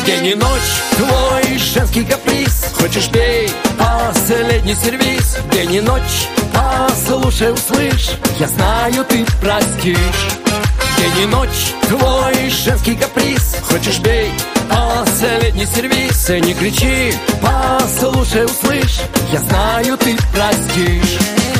День и ночь твой женский каприз. Хочешь пей, последний сервиз. День и ночь, послушай, услышь, я знаю, ты простишь. День и ночь твой женский каприз. Хочешь пей, последний сервиз. И не кричи, послушай, услышь, я знаю, ты простишь.